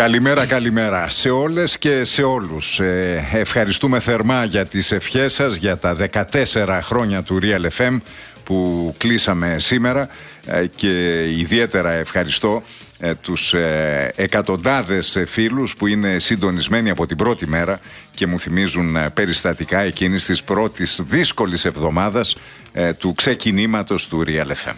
Καλημέρα σε όλες και σε όλους. Ευχαριστούμε θερμά για τις ευχές σας για τα 14 χρόνια του Real FM που κλείσαμε σήμερα και ιδιαίτερα ευχαριστώ τους εκατοντάδες φίλους που είναι συντονισμένοι από την πρώτη μέρα και μου θυμίζουν περιστατικά εκείνης της πρώτης δύσκολης εβδομάδας του ξεκινήματος του Real FM.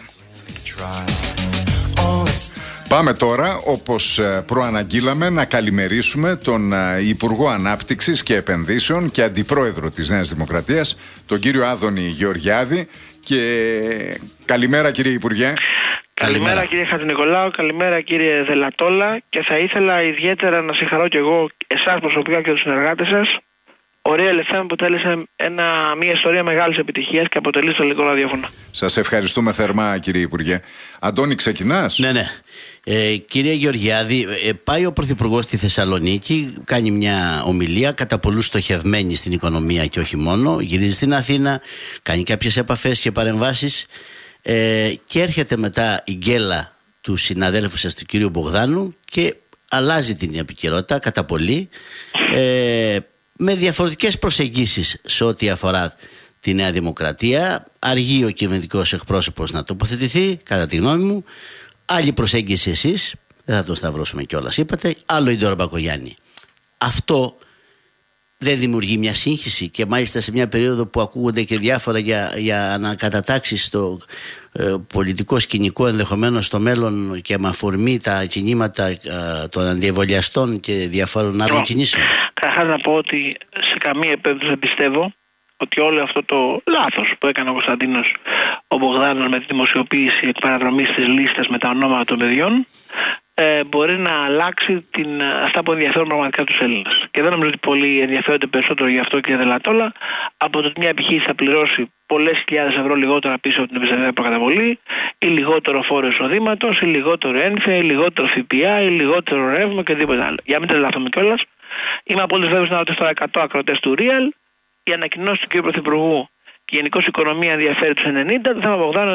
Πάμε τώρα, όπως προαναγγείλαμε, να καλημερίσουμε τον Υπουργό Ανάπτυξης και Επενδύσεων και Αντιπρόεδρο της Νέας Δημοκρατίας, τον κύριο Άδωνη Γεωργιάδη. Και καλημέρα, κύριε Υπουργέ. Καλημέρα κύριε Χατζηνικολάου, καλημέρα κύριε Δελατόλα, και θα ήθελα ιδιαίτερα να συγχαρώ και εγώ εσάς προσωπικά και τους συνεργάτες σας. Ο Real FM αποτέλεσε μια ιστορία μεγάλης επιτυχίας και αποτελεί στο ελληνικό ραδιόφωνο. Σας ευχαριστούμε θερμά, κύριε Υπουργέ. Αντώνη, ξεκινάς? Ναι. Κύριε Γεωργιάδη, πάει ο Πρωθυπουργός στη Θεσσαλονίκη, κάνει μια ομιλία κατά πολλούς στοχευμένη στην οικονομία και όχι μόνο, γυρίζει στην Αθήνα, κάνει κάποιες επαφές και παρεμβάσεις και έρχεται μετά η γκέλα του συναδέλφου σας, του κύριου Μπογδάνου, και αλλάζει την επικαιρότητα κατά πολύ, με διαφορετικές προσεγγίσεις σε ό,τι αφορά τη Νέα Δημοκρατία. Αργεί ο κυβερνητικός εκπρόσωπος να τοποθετηθεί, κατά τη γνώμη μου. Άλλη προσέγγιση εσείς, δεν θα το σταυρώσουμε κιόλας, είπατε. Άλλο η Ντόρα Μπακογιάννη. Αυτό δεν δημιουργεί μια σύγχυση, και μάλιστα σε μια περίοδο που ακούγονται και διάφορα για ανακατατάξεις στο πολιτικό σκηνικό ενδεχομένως στο μέλλον, και με αφορμή τα κινήματα των αντιεμβολιαστών και διαφόρων άλλων κινήσεων? Καταρχάς να πω ότι σε καμία περίπτωση δεν πιστεύω ότι όλο αυτό το λάθος που έκανε ο Κωνσταντίνος ο Μπογδάνος με τη δημοσιοποίηση εκ παραδρομής της λίστας με τα ονόματα των παιδιών μπορεί να αλλάξει αυτά που ενδιαφέρουν πραγματικά τους Έλληνες. Και δεν νομίζω ότι πολλοί ενδιαφέρονται περισσότερο γι' αυτό, κύριε Δελατόλα, από το ότι μια επιχείρηση θα πληρώσει πολλές χιλιάδες ευρώ λιγότερα πίσω από την επιστημονική προκαταβολή, ή λιγότερο φόρο εισοδήματος, ή λιγότερο ένφια, ή λιγότερο ΦΠΑ, ή λιγότερο ρεύμα και τίποτα άλλο. Για να μην τρελαθούμε κιόλας, είμαι απόλυτα βέβαιος να ρωτήσω τώρα 100 ακροατές του Real. Η ανακοινώση του κ. Πρωθυπουργού και γενικώς η οικονομία ενδιαφέρει τους 90, το θέμα Μπογδάνου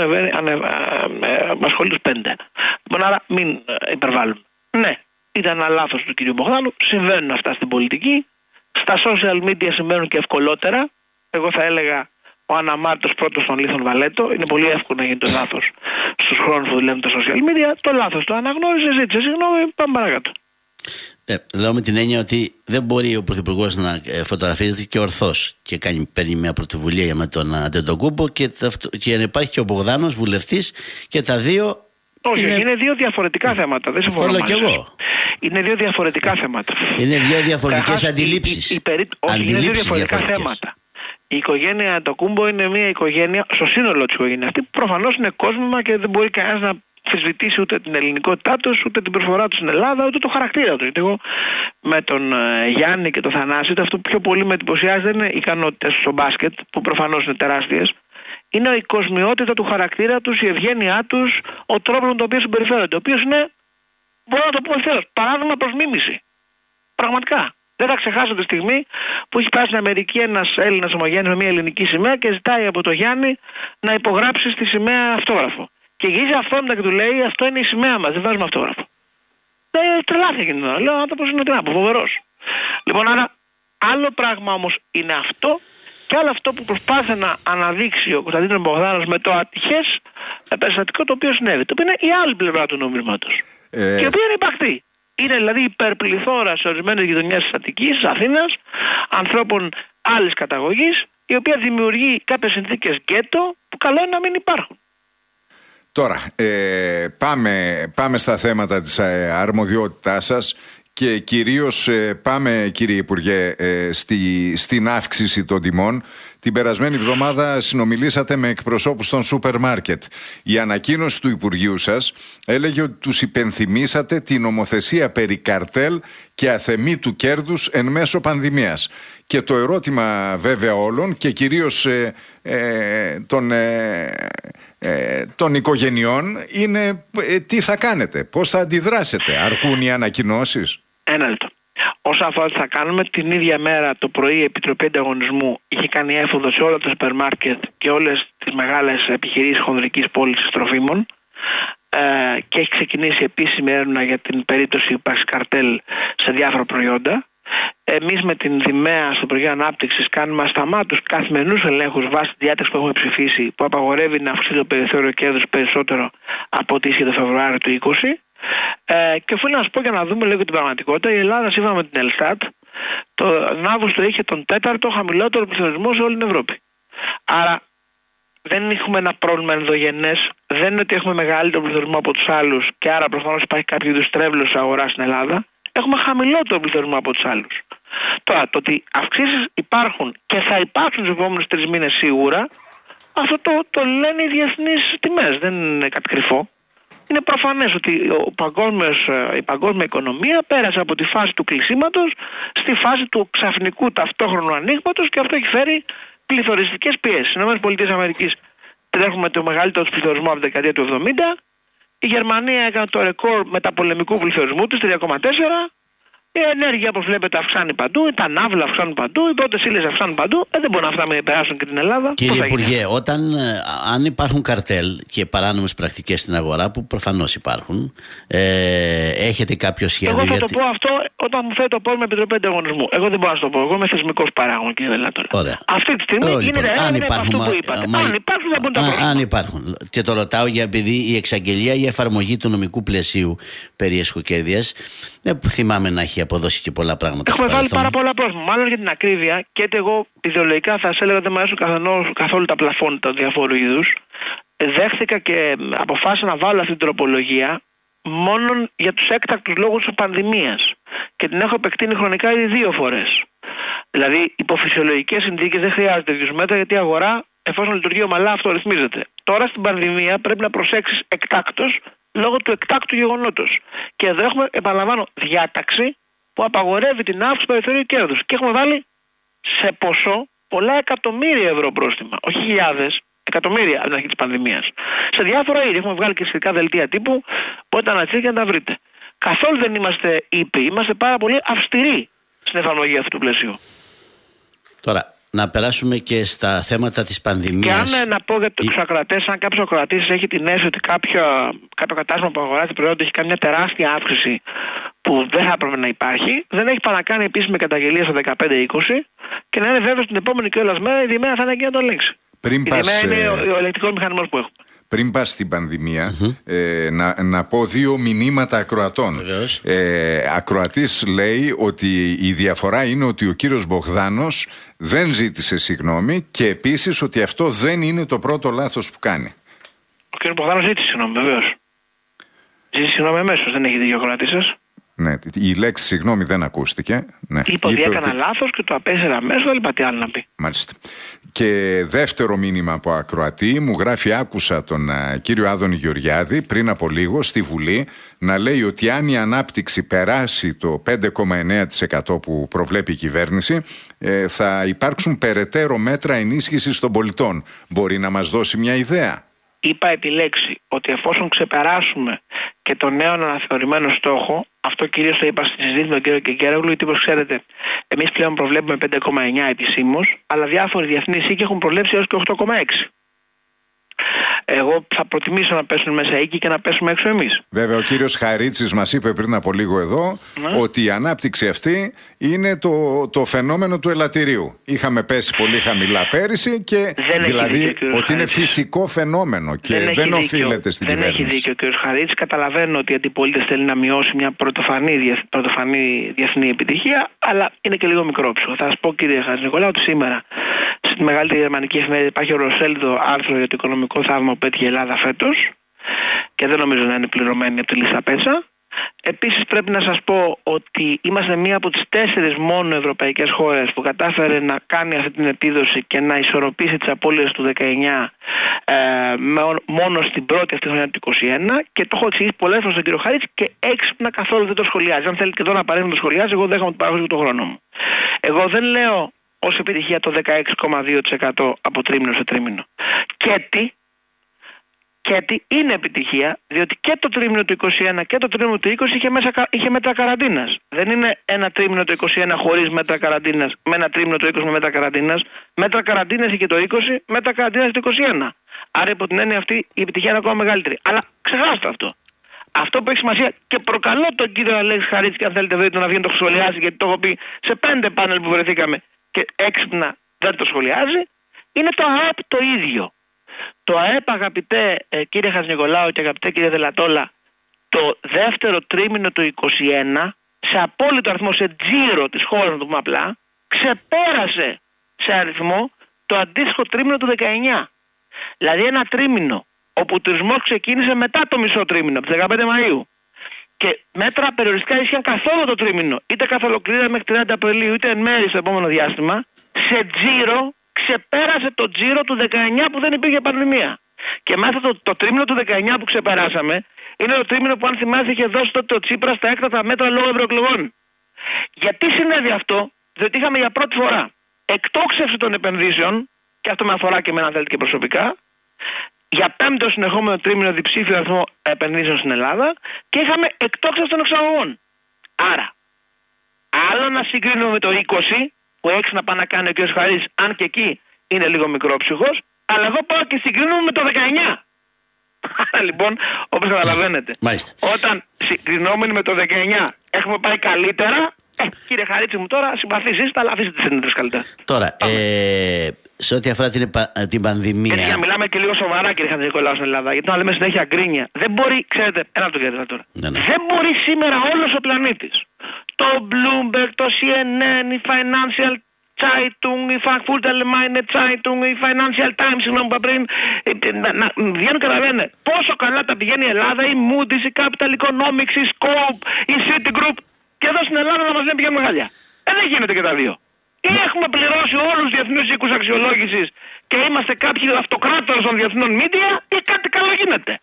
απασχολεί τους 5. Λοιπόν, άρα μην υπερβάλλουμε. Ναι, ήταν ένα λάθος του κ. Μπογδάνου, συμβαίνουν αυτά στην πολιτική. Στα social media συμβαίνουν και ευκολότερα. Εγώ θα έλεγα ο αναμάρτητος πρώτος των λίθων Βαλέτο. Είναι πολύ εύκολο να γίνει το λάθος στους χρόνους που δουλεύουν τα social media. Το λάθος το αναγνώρισε, ζήτησε συγγνώμη, πάμε παρακάτω. Λέω με την έννοια ότι δεν μπορεί ο Πρωθυπουργός να φωτογραφίζεται και ορθώς και παίρνει μια πρωτοβουλία με τον Αντετοκούμπο και να υπάρχει και ο Μπογδάνος βουλευτής, και τα δύο. Όχι, είναι δύο διαφορετικά θέματα. Δεν συμφωνώ μαζί σας. Είναι δύο διαφορετικά θέματα. Είναι δύο διαφορετικές αντιλήψεις. Όχι, είναι δύο διαφορετικά θέματα. Η οικογένεια Αντετοκούμπο είναι μια οικογένεια, στο σύνολο της οικογένειας αυτή, που προφανώς είναι κόσμημα και δεν μπορεί κανένας να αμφισβητήσει ούτε την ελληνικότητά τους, ούτε την προσφορά τους στην Ελλάδα, ούτε το χαρακτήρα τους. Γιατί εγώ με τον Γιάννη και τον Θανάση, αυτό που πιο πολύ με εντυπωσιάζει δεν είναι οι ικανότητες στο μπάσκετ, που προφανώς είναι τεράστιες. Είναι η κοσμιότητα του χαρακτήρα τους, η ευγένειά τους, ο τρόπος με τον οποίο συμπεριφέρονται. Ο οποίος είναι, μπορώ να το πω ευθέως, παράδειγμα προς μίμηση. Πραγματικά. Δεν θα ξεχάσω τη στιγμή που έχει πάει στην Αμερική ένας Έλληνας ομογένης με μια ελληνική σημαία και ζητάει από τον Γιάννη να υπογράψει στη σημαία αυτόγραφο. Και γυρίζει αυτόματα και του λέει: αυτό είναι η σημαία μας, δεν βάζουμε αυτόγραφο. Τρελάθηκε εκείνη την ώρα. Λέω: άνθρωπος είναι τράπο, φοβερός. Λοιπόν, άρα άλλο πράγμα όμως είναι αυτό, και άλλο αυτό που προσπάθησε να αναδείξει ο Κωνσταντίνος Μπογδάνος με το ατυχές περιστατικό το οποίο συνέβη. Το οποίο είναι η άλλη πλευρά του νομίσματος. Και η οποία είναι υπαρκτή. Είναι δηλαδή υπερπληθώρα σε ορισμένες γειτονιές της Αττικής, της Αθήνας, ανθρώπων άλλης καταγωγής, η οποία δημιουργεί κάποιες συνθήκες γκέτο που καλό είναι να μην υπάρχουν. Τώρα, πάμε στα θέματα της αρμοδιότητάς σας και κυρίως πάμε, κύριε Υπουργέ, στην αύξηση των τιμών. Την περασμένη εβδομάδα συνομιλήσατε με εκπροσώπους των σούπερ μάρκετ. Η ανακοίνωση του Υπουργείου σας έλεγε ότι τους υπενθυμίσατε την νομοθεσία περί καρτέλ και αθεμίτου κέρδους εν μέσω πανδημίας. Και το ερώτημα βέβαια όλων και κυρίως των οικογενειών είναι τι θα κάνετε, πώς θα αντιδράσετε, αρκούν οι ανακοινώσεις? Ένα λεπτό. Όσον αφορά τι θα κάνουμε, την ίδια μέρα το πρωί η Επιτροπή Ανταγωνισμού είχε κάνει έφοδο σε όλα τα σούπερ μάρκετ και όλες τις μεγάλες επιχειρήσεις χονδρικής πώλησης τροφίμων, και έχει ξεκινήσει επίσημη έρευνα για την περίπτωση ύπαρξης καρτέλ σε διάφορα προϊόντα. Εμείς με την Δημαία στο Υπουργείο Ανάπτυξης κάνουμε ασταμάτους καθημερινούς ελέγχους βάσει τη διάταξη που έχουμε ψηφίσει, που απαγορεύει να αυξήσει το περιθώριο κέρδους περισσότερο από ό,τι ίσχυε το Φεβρουάριο του 2020. Και οφείλω να σας πω, για να δούμε λίγο την πραγματικότητα, η Ελλάδα σύμφωνα με την Ελστάτ τον Αύγουστο είχε τον 4ο χαμηλότερο πληθωρισμό σε όλη την Ευρώπη. Άρα δεν έχουμε ένα πρόβλημα ενδογενές, δεν είναι ότι έχουμε μεγαλύτερο πληθωρισμό από τους άλλους και άρα προφανώς υπάρχει κάποιο είδους τρέβλος αγορά στην Ελλάδα. Έχουμε χαμηλότερο πληθωρισμό από τους άλλους. Τώρα, το ότι αυξήσεις υπάρχουν και θα υπάρξουν τους επόμενους 3 μήνες σίγουρα, αυτό το λένε οι διεθνείς τιμές, δεν είναι κάτι κρυφό. Είναι προφανές ότι η παγκόσμια οικονομία πέρασε από τη φάση του κλεισίματος στη φάση του ξαφνικού ταυτόχρονου ανοίγματος και αυτό έχει φέρει πληθωριστικές πιέσεις. Στις ΗΠΑ τρέχουμε το μεγαλύτερο πληθωρισμό από τη δεκαετία του 70. Η Γερμανία έκανε το ρεκόρ μεταπολεμικού πληθωρισμού της, 3,4. Η ενέργεια, όπως βλέπετε, αυξάνει παντού, τα ναύλα αυξάνουν παντού, οι πρώτες ύλες αυξάνουν παντού. Δεν μπορούν αυτά να περάσουν και την Ελλάδα. Κύριε Υπουργέ, αν υπάρχουν καρτέλ και παράνομες πρακτικές στην αγορά, που προφανώς υπάρχουν, έχετε κάποιο σχέδιο? Εγώ θα το πω αυτό όταν μου φέρει το πρόβλημα Επιτροπή Ανταγωνισμού. Εγώ δεν μπορώ να το πω. Εγώ είμαι θεσμικός παράγων, κύριε Βελάτολα. Αυτή τη στιγμή γίνεται έρευνα αυτό που είπατε. Αν υπάρχουν, δεν μπορούν τα πρόβλημα. Αν υπάρχουν. Και το ρωτάω επειδή η εξαγγελία για εφαρμογή του νομικού πλαισίου περί εσχοκέρδειας δεν θυμάμαι να έχει αποδώσει και πολλά πράγματα. Έχουμε βάλει πάρα πολλά πρόβλημα. Μάλλον για την ακρίβεια, και εγώ ιδεολογικά θα σας έλεγα ότι δεν μου αρέσουν καθόλου τα πλαφόν τα διαφόρου είδους. Δέχθηκα και αποφάσισα να βάλω αυτή την τροπολογία μόνο για τους έκτακτους λόγους της πανδημίας. Και την έχω επεκτείνει χρονικά ήδη 2 φορές. Δηλαδή, υπό φυσιολογικές συνθήκες δεν χρειάζεται τέτοιους μέτρα, γιατί η αγορά, εφόσον λειτουργεί ομαλά, αυτορυθμίζεται. Τώρα στην πανδημία πρέπει να προσέξεις εκτάκτως λόγω του εκτάκτου γεγονότος. Και εδώ έχουμε, επαναλαμβάνω, διάταξη που απαγορεύει την αύξηση του περιθωρίου κέρδους. Και έχουμε βάλει σε ποσό πολλά εκατομμύρια ευρώ πρόστιμα. Όχι χιλιάδες, εκατομμύρια από την αρχή της πανδημίας. Σε διάφορα είδη. Έχουμε βγάλει και σχετικά δελτία τύπου. Μπορείτε να ανατσείτε και να τα βρείτε. Καθόλου δεν είμαστε ήπιοι. Είμαστε πάρα πολύ αυστηροί στην εφαρμογή αυτού του πλαισίου. Τώρα, να περάσουμε και στα θέματα της πανδημίας. Και αν να πω για τους ακροατές, αν κάποιος ακροατής έχει την αίσθηση ότι κάποιο κατάστημα που αγοράζει προϊόντα έχει κάνει μια τεράστια αύξηση που δεν θα έπρεπε να υπάρχει, δεν έχει παρακάνει επίσημη καταγγελία στο 15-20 και να είναι βέβαιος την επόμενη κιόλας μέρα η Δημαία θα είναι εκεί να το ελέγξει. Η Δημαία είναι ο ελεγκτικός μηχανισμός που έχουμε. Πριν πας στην πανδημία, να πω 2 μηνύματα ακροατών. Ακροατής λέει ότι η διαφορά είναι ότι ο κύριος Μπογδάνος δεν ζήτησε συγγνώμη και επίσης ότι αυτό δεν είναι το πρώτο λάθος που κάνει. Ο κύριος Μπογδάνος ζήτησε συγγνώμη, βεβαίως. Ζήτησε συγγνώμη αμέσως, δεν έχει δίκιο ο ακροατής σας. Ναι, η λέξη συγγνώμη δεν ακούστηκε. Ναι. Είπε ότι έκανα λάθος και το απέσυρα αμέσως, δεν είπα τι άλλο να πει. Μάλιστα. Και δεύτερο μήνυμα από ακροατή, μου γράφει, άκουσα τον κύριο Άδωνη Γεωργιάδη πριν από λίγο στη Βουλή να λέει ότι αν η ανάπτυξη περάσει το 5,9% που προβλέπει η κυβέρνηση, θα υπάρξουν περαιτέρω μέτρα ενίσχυσης των πολιτών. Μπορεί να μας δώσει μια ιδέα? Είπα επιλέξει ότι εφόσον ξεπεράσουμε και τον νέο αναθεωρημένο στόχο, αυτό κυρίως το είπα στη συζήτηση με τον κύριο Κεγκέρογλου, γιατί όπως ξέρετε, εμείς πλέον προβλέπουμε 5,9 επισήμως, αλλά διάφοροι διεθνείς οίκοι έχουν προβλέψει έως και 8,6. Εγώ θα προτιμήσω να πέσουν μέσα εκεί και να πέσουμε έξω εμείς. Βέβαια, ο κύριος Χαρίτσης μας είπε πριν από λίγο εδώ ότι η ανάπτυξη αυτή είναι το φαινόμενο του ελαττηρίου. Είχαμε πέσει πολύ χαμηλά πέρυσι και δηλαδή ότι είναι φυσικό φαινόμενο και δεν οφείλεται στην κυβέρνηση. Δεν έχει δίκιο ο κύριος Χαρίτσης. Καταλαβαίνω ότι η αντιπολίτευση θέλει να μειώσει μια πρωτοφανή διεθνή επιτυχία, αλλά είναι και λίγο μικρόψυχο. Θα σας πω, κύριε Χατζηνικολάου, ότι σήμερα στη μεγαλύτερη γερμανική εφημερίδα υπάρχει ολοσέλιδο άρθρο για το οικονομικό θαύμα που πέτυχε η Ελλάδα φέτος και δεν νομίζω να είναι πληρωμένη από τη λίστα Πέτσα. Επίσης πρέπει να σας πω ότι είμαστε μία από τις 4 μόνο ευρωπαϊκές χώρες που κατάφερε να κάνει αυτή την επίδοση και να ισορροπήσει τις απώλειες του 19 μόνο στην πρώτη αυτή χρονιά του 2021 και το έχω εξηγήσει πολλές φορές στον κύριο Χαρίτση και έξυπνα καθόλου δεν το σχολιάζει. Αν θέλει και εδώ να παρέμβει να το σχολιάζει, εγώ δέχομαι ότι παράγω το χρόνο μου. Εγώ δεν λέω ως επιτυχία το 16,2% από τρίμηνο σε τρίμηνο. Και τι είναι επιτυχία, διότι και το τρίμηνο του 2021 και το τρίμηνο του 2020 είχε μέτρα καραντίνας. Δεν είναι ένα τρίμηνο του 2021 χωρίς μέτρα καραντίνας, με ένα τρίμηνο του 2020 με μέτρα καραντίνας. Μέτρα καραντίνας είχε το 20, μέτρα καραντίνας το 2021. Άρα υπό την έννοια αυτή η επιτυχία είναι ακόμα μεγαλύτερη. Αλλά Ξεχάστε αυτό. Αυτό που έχει σημασία, και προκαλώ τον κύριο Αλέξη Χαρίτση, αν θέλετε να βγει να το σχολιάσει, γιατί το έχω πει σε 5 πάνελ που βρεθήκαμε και έξυπνα δεν το σχολιάζει, είναι το ΑΕΠ το ίδιο. Το ΑΕΠ, αγαπητέ κύριε Χατζηνικολάου και αγαπητέ κύριε Δελατόλα, το δεύτερο τρίμηνο του 2021, σε απόλυτο αριθμό, σε τζίρο της χώρας, να το πούμε απλά, ξεπέρασε σε αριθμό το αντίστοιχο τρίμηνο του 19. Δηλαδή ένα τρίμηνο όπου ο τουρισμός ξεκίνησε μετά το μισό τρίμηνο, από τις 15 Μαΐου. Και μέτρα περιοριστικά ίσχυαν καθόλου το τρίμηνο, είτε καθ' ολοκλήρα μέχρι 30 Απριλίου, είτε εν μέρει στο επόμενο διάστημα. Σε τζίρο ξεπέρασε το τζίρο του 19 που δεν υπήρχε πανδημία. Και μάλιστα το τρίμηνο του 19 που ξεπεράσαμε είναι το τρίμηνο που, αν θυμάστε, είχε δώσει τότε ο Τσίπρας τα έκτακτα μέτρα λόγω ευρωεκλογών. Γιατί συνέβη αυτό? Διότι είχαμε για πρώτη φορά εκτόξευση των επενδύσεων, και αυτό με αφορά και εμένα, αν θέλετε, και προσωπικά, για 5ο συνεχόμενο τρίμηνο διψήφιο αριθμό επενδύσεων στην Ελλάδα, και είχαμε εκτόξευση των εξαγωγών. Άρα, άλλο να συγκρίνουμε με το 20, που έχει να πάει να κάνει ο κ. Χαρίς, αν και εκεί είναι λίγο μικρόψυχος, αλλά εδώ πάω και συγκρίνουμε με το 19. Άρα λοιπόν, όπως καταλαβαίνετε, όταν συγκρινόμενοι με το 19 έχουμε πάει καλύτερα, κύριε Χαρίτση μου, τώρα συμπαθείς είστε, αλλά αφήστε τις ενέργειες καλύτερα. Τώρα, σε ό,τι αφορά την πανδημία. Για να μιλάμε και λίγο σοβαρά, κύριε Χατζηνικολάου, στην Ελλάδα, γιατί να λέμε συνέχεια γκρίνια. Δεν μπορεί, ξέρετε, ένα από το κύριε τώρα. Δεν μπορεί σήμερα όλος ο πλανήτης, το Bloomberg, το CNN, η Financial Zeitung, η Frankfurter Allgemeine Zeitung, η Financial Times, συγγνώμη που πριν, να βγαίνουν και να λένε πόσο καλά τα πηγαίνει η Ελλάδα, η Moody's, η Capital Economics, η Scope, η Citigroup, και εδώ στην Ελλάδα να μας λένε πηγαίνουν μεγάλια. Δεν γίνεται και τα δύο. Ή έχουμε πληρώσει όλους τους διεθνούς οίκους αξιολόγησης και είμαστε κάποιοι αυτοκράτορες των διεθνών μίντια, ή κάτι καλό γίνεται.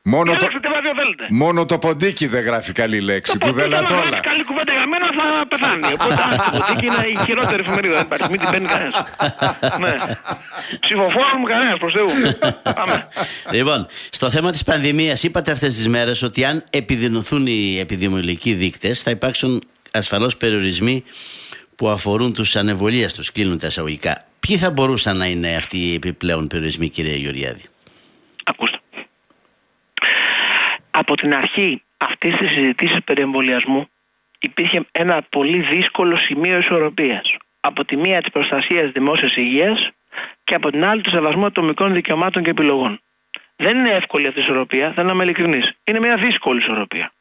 Μόνο το ποντίκι δεν γράφει καλή λέξη, του Δελατόλα. Αν καλή κουβέντα για μένα θα πεθάνει. Οπότε το ποντίκι είναι η χειρότερη εφημερίδα. Δεν υπάρχει, μην την παίρνει κανένας. Ναι. Ψηφοφόρο μου κανένας, προς Θεού. Πάμε. Λοιπόν, στο θέμα της πανδημίας, είπατε αυτές τις μέρες ότι αν επιδεινωθούν οι επιδημιολογικοί δείκτες, θα υπάρξουν ασφαλώς περιορισμοί που αφορούν τους ανεμβολίαστους, κλείνουν τα εισαγωγικά. Ποιοι θα μπορούσαν να είναι αυτοί οι επιπλέον περιορισμοί, κύριε Γεωργιάδη? Ακούστε. Από την αρχή αυτής της συζητήσης περί εμβολιασμού υπήρχε ένα πολύ δύσκολο σημείο ισορροπίας. Από τη μία της προστασίας δημόσιας υγείας και από την άλλη του σεβασμού ατομικών δικαιωμάτων και επιλογών. Δεν είναι εύκολη αυτή η ισορροπία, θέλω να είμαι ειλικρινής. Είναι μια δύσκολη ισορροπία.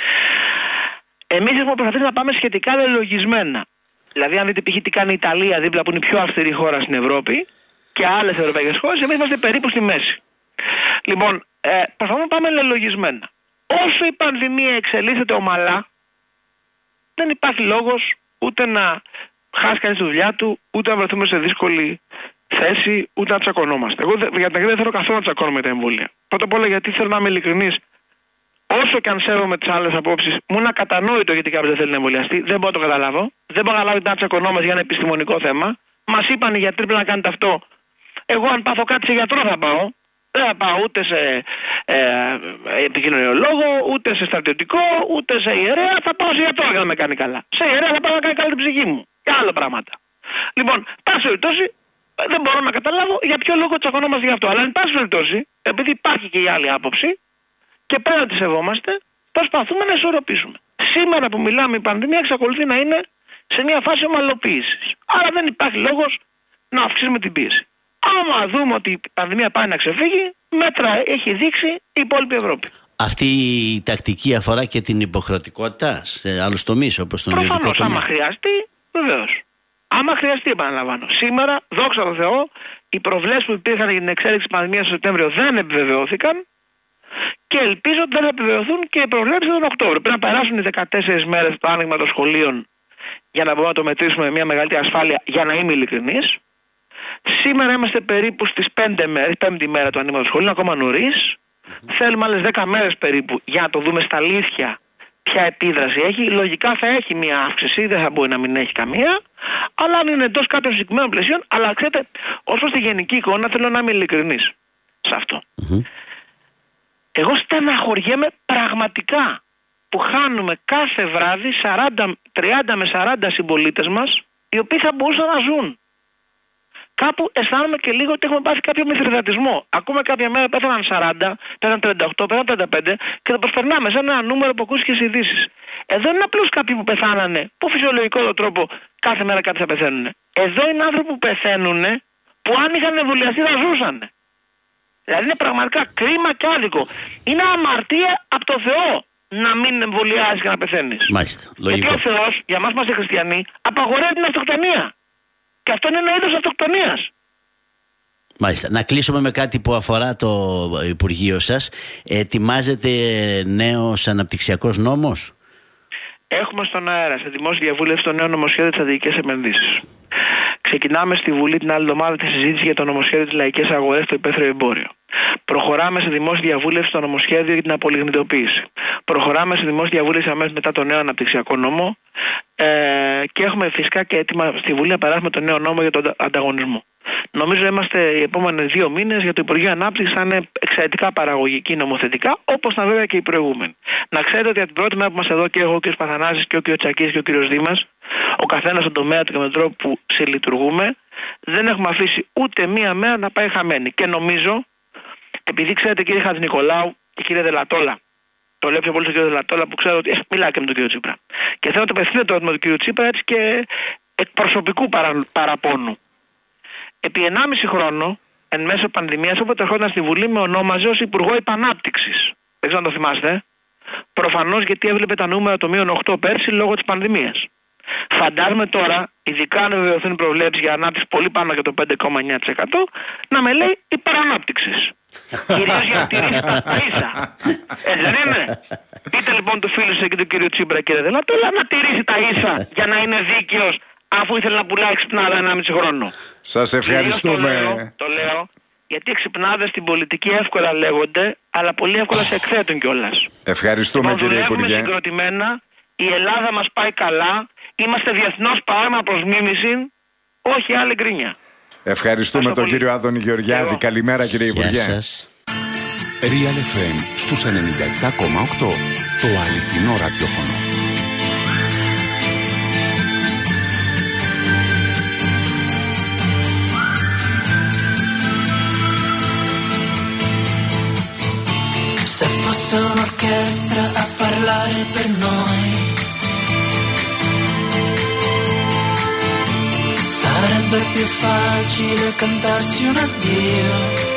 Εμείς έχουμε προσπαθήσει να πάμε σχετικά λελογισμένα. Δηλαδή, αν δείτε π.χ. τι κάνει η Ιταλία δίπλα, που είναι η πιο αυστηρή χώρα στην Ευρώπη, και άλλες ευρωπαϊκές χώρες, εμείς είμαστε περίπου στη μέση. Λοιπόν, προσπαθούμε να πάμε λελογισμένα. Όσο η πανδημία εξελίσσεται ομαλά, δεν υπάρχει λόγος ούτε να χάσει κανείς τη δουλειά του, ούτε να βρεθούμε σε δύσκολη θέση, ούτε να τσακωνόμαστε. Εγώ για την αρχή δεν θέλω καθόλου να τσακώνομαι τα εμβόλια. Πρώτα απ' όλα, γιατί θέλω να είμαι ειλικρινής. Όσο και αν σέβομαι τις άλλες απόψεις, μου είναι ακατανόητο γιατί κάποιος δεν θέλει να εμβολιαστεί. Δεν μπορώ να το καταλάβω. Δεν μπορώ να καταλάβω να τσακωνόμαστε για ένα επιστημονικό θέμα. Μας είπαν οι γιατροί πρέπει να κάνετε αυτό. Εγώ, αν πάθω κάτι σε γιατρό, θα πάω. Δεν θα πάω ούτε σε επικοινωνιολόγο, ούτε σε στρατιωτικό, ούτε σε ιερέα. Θα πάω σε γιατρό για να με κάνει καλά. Σε ιερέα θα πάω να κάνει καλά την ψυχή μου. Και άλλα πράγματα. Λοιπόν, πάση περιπτώσει, δεν μπορώ να καταλάβω για ποιο λόγο τσακωνόμαστε γι' αυτό. Αλλά εν πάση περιπτώσει, επειδή υπάρχει και η άλλη άποψη, και πέρα να τη σεβόμαστε, προσπαθούμε να ισορροπήσουμε. Σήμερα που μιλάμε, η πανδημία εξακολουθεί να είναι σε μια φάση ομαλοποίησης. Άρα δεν υπάρχει λόγος να αυξήσουμε την πίεση. Άμα δούμε ότι η πανδημία πάει να ξεφύγει, μέτρα έχει δείξει η υπόλοιπη Ευρώπη. Αυτή η τακτική αφορά και την υποχρεωτικότητα σε άλλους τομείς, όπως τον ιδιωτικό τομέα? Άμα χρειαστεί, βεβαίως. Άμα χρειαστεί, επαναλαμβάνω. Σήμερα, δόξα τω Θεώ, οι προβλέψεις που υπήρχαν για την εξέλιξη της πανδημίας τον Σεπτέμβριο δεν επιβεβαιώθηκαν. Και ελπίζω ότι δεν θα επιβεβαιωθούν και οι προβλέψεις τον Οκτώβριο. Πρέπει να περάσουν οι 14 μέρες το άνοιγμα των σχολείων για να μπορούμε να το μετρήσουμε με μια μεγαλύτερη ασφάλεια, για να είμαι ειλικρινής. Σήμερα είμαστε περίπου στις 5 μέρες, 5η μέρα του ανοίγματος των σχολείων, ακόμα νωρίς. Θέλουμε άλλες 10 μέρες περίπου για να το δούμε στα αλήθεια ποια επίδραση έχει. Λογικά θα έχει μια αύξηση, δεν θα μπορεί να μην έχει καμία. Αλλά αν είναι εντός κάποιων συγκεκριμένων πλαισίων, αλλά ξέρετε, ως προς τη γενική εικόνα, θέλω να είμαι ειλικρινής σε αυτό. Εγώ στεναχωριέμαι πραγματικά που χάνουμε κάθε βράδυ 30 με 40 συμπολίτες μας, οι οποίοι θα μπορούσαν να ζουν. κάπου αισθάνομαι και λίγο ότι έχουμε πάθει κάποιο μυθριδατισμό. Ακούμε κάποια μέρα πέθαναν 40, πέθαναν 38, πέθαναν 35 και το προσπερνάμε σε ένα νούμερο που ακούσει και στις ειδήσεις. Εδώ είναι απλώς κάποιοι που πεθάνανε, που φυσιολογικό τρόπο κάθε μέρα κάποιοι θα πεθαίνουν. Εδώ είναι άνθρωποι που πεθαίνουν που αν είχαν εμβολιαστεί θα ζούσαν. Δηλαδή είναι πραγματικά κρίμα και άδικο. Είναι αμαρτία από το Θεό να μην εμβολιάζει και να πεθαίνει. Μάλιστα. Λογικό. Γιατί ο Θεός, για μας είμαστε χριστιανοί, απαγορεύει την αυτοκτονία. Και αυτό είναι ένα είδος αυτοκτονίας. Μάλιστα. Να κλείσουμε με κάτι που αφορά το Υπουργείο σας. Ετοιμάζεται νέος αναπτυξιακός νόμος? Έχουμε στον αέρα, σε δημόσια διαβούλευση, το νέο νομοσχέδιο της στρατηγικής επενδύσεις. Ξεκινάμε στη Βουλή την άλλη εβδομάδα τη συζήτηση για το νομοσχέδιο της λαϊκής αγοράς στο υπαίθριο εμπόριο. Προχωράμε σε δημόσια διαβούλευση το νομοσχέδιο για την απολιγνητοποίηση. Προχωράμε σε δημόσια διαβούλευση αμέσως μετά το νέο αναπτυξιακό νόμο. Και έχουμε φυσικά και έτοιμα στη Βουλή να περάσουμε το νέο νόμο για τον ανταγωνισμό. Νομίζω είμαστε οι επόμενοι 2 μήνες για το Υπουργείο Ανάπτυξης θα είναι εξαιρετικά παραγωγική νομοθετικά, όπως ήταν βέβαια και οι προηγούμενοι. Να ξέρετε ότι από την πρώτη μέρα που είμαστε εδώ και εγώ, ο κ. Παθανάσης και ο κ. Τσακής και ο κ. Δήμας, ο καθένας στον τομέα του και με τον τρόπο που συλλειτουργούμε, δεν έχουμε αφήσει ούτε μία μέρα να πάει χαμένη. Και νομίζω, επειδή ξέρετε κύριε Χατζηνικολάου και κύριε Δελατόλα, το λέω πιο πολύ στον κύριο Δελατόλα που ξέρω ότι μιλάει και με τον κύριο Τσίπρα. Και θέλω να το απευθύνω το ερώτημα του κύριου Τσίπρα έτσι και εκ προσωπικού παραπώνου. Επί 1,5 χρόνο, εν μέσω πανδημίας, όποτε ερχόταν στη Βουλή με ονόμαζε ως Υπουργό Επανάπτυξης. Δεν ξέρω αν το θυμάστε. Προφανώς γιατί έβλεπε τα νούμερα το -8 πέρσι λόγω της πανδημίας. Φαντάζομαι τώρα, ειδικά αν βεβαιωθούν προβλέψεις για ανάπτυξη πολύ πάνω για το 5,9%, να με λέει υπερανάπτυξης. Κυρίως για να τηρήσει τα ίσα. Έτσι δεν είναι? Πείτε λοιπόν του φίλου σας και του κύριου Τσίπρα, κύριε Δελατόλα, να τηρήσει τα ίσα για να είναι δίκαιος, αφού ήθελε να πουλάει ξυπνάδα 1,5 χρόνο. Σας ευχαριστούμε. Το λέω γιατί οι ξυπνάδες στην πολιτική εύκολα λέγονται, αλλά πολύ εύκολα σε εκθέτουν κιόλας. Ευχαριστούμε κύριε Υπουργέ. Συγκροτημένα, η Ελλάδα μας πάει καλά, είμαστε διεθνώς παράδειγμα προς μίμηση, όχι άλλη γκρίνια. Ευχαριστούμε τον κύριο Άδωνη Γεωργιάδη. Καλημέρα κύριε Υπουργέ. Γεια σας. Real FM στους 97,8. Το αληθινό ραδιόφωνο. Se fosse un'orchestra a parlare per noi, sarebbe più facile cantarsi un addio.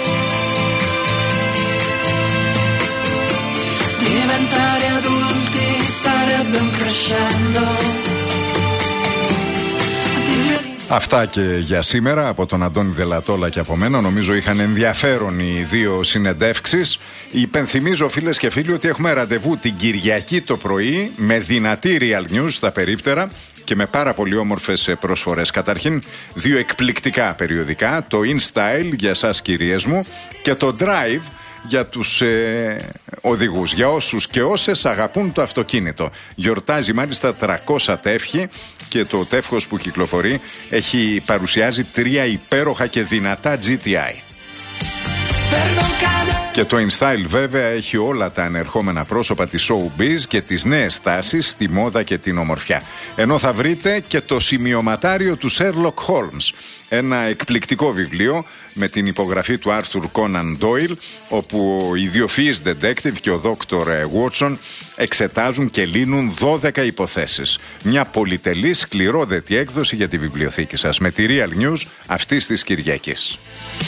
Diventare adulti sarebbe un crescendo. Αυτά και για σήμερα από τον Αντώνη Δελατόλα και από μένα. Νομίζω είχαν ενδιαφέρον οι δύο συνεντεύξεις. Υπενθυμίζω φίλες και φίλοι ότι έχουμε ραντεβού την Κυριακή το πρωί με δυνατή Real News στα περίπτερα και με πάρα πολύ όμορφες προσφορές. Καταρχήν 2 εκπληκτικά περιοδικά, το InStyle για σας κυρίες μου και το Drive για τους οδηγούς, για όσους και όσες αγαπούν το αυτοκίνητο. Γιορτάζει μάλιστα 300 τεύχη και το τεύχος που κυκλοφορεί παρουσιάζει 3 υπέροχα και δυνατά GTI. Και το InStyle βέβαια έχει όλα τα ανερχόμενα πρόσωπα της showbiz και τις νέες τάσεις στη μόδα και την ομορφιά. Ενώ θα βρείτε και το σημειωματάριο του Sherlock Holmes, ένα εκπληκτικό βιβλίο με την υπογραφή του Arthur Conan Doyle, όπου ο ιδιοφυής detective και ο Dr. Watson εξετάζουν και λύνουν 12 υποθέσεις. Μια πολυτελή σκληρόδετη έκδοση για τη βιβλιοθήκη σας με τη Real News αυτής της Κυριακής.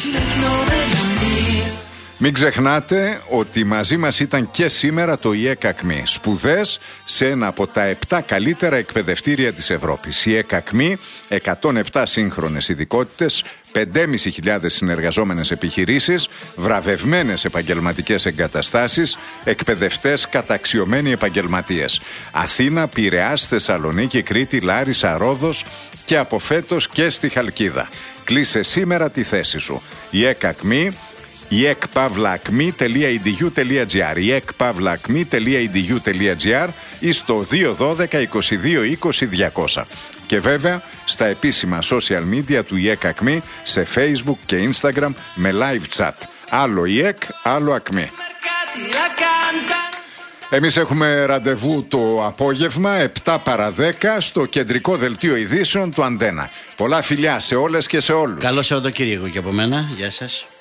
Μην ξεχνάτε ότι μαζί μας ήταν και σήμερα το ΙΕΚΑΚΜΗ. Σπουδές σε ένα από τα 7 καλύτερα εκπαιδευτήρια της Ευρώπης. Η ΙΕΚΑΚΜΗ, 107 σύγχρονες ειδικότητες, 5.500 συνεργαζόμενες επιχειρήσεις, βραβευμένες επαγγελματικές εγκαταστάσεις, εκπαιδευτές καταξιωμένοι επαγγελματίες. Αθήνα, Πειραιάς, Θεσσαλονίκη, Κρήτη, Λάρισα, Ρόδος και από φέτος και στη Χαλκίδα. Κλείσε σήμερα τη θέση σου. Η ΙΕΚΑΚΜΗ, iekpavlaakmi.edu.gr, iekpavlaakmi.edu.gr ή στο 212 22 20 200. Και βέβαια στα επίσημα social media του iekakmi σε Facebook και Instagram με live chat. Άλλο iek, άλλο ακμή. Εμείς έχουμε ραντεβού το απόγευμα 7 παρά 10 στο κεντρικό δελτίο ειδήσεων του Αντένα. Πολλά φιλιά σε όλες και σε όλους. Καλό Σαββατοκύριακο και από μένα. Γεια σας.